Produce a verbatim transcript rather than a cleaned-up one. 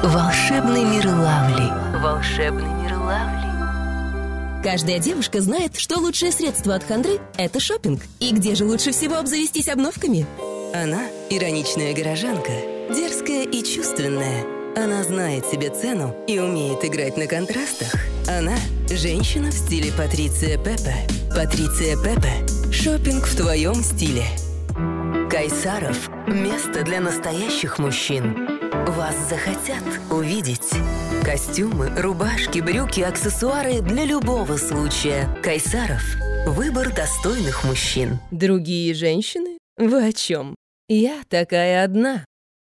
Волшебный мир Лавли. Волшебный мир Лавли. Каждая девушка знает, что лучшее средство от хандры – это шопинг. И где же лучше всего обзавестись обновками? Она – ироничная горожанка, дерзкая и чувственная. Она знает себе цену и умеет играть на контрастах. Она – женщина в стиле Патриция Пепе. Патриция Пепе – шопинг в твоем стиле. Кайсаров – место для настоящих мужчин. Вас захотят увидеть. Костюмы, рубашки, брюки, аксессуары для любого случая. Кайсаров – выбор достойных мужчин. Другие женщины? Вы о чем? Я такая одна.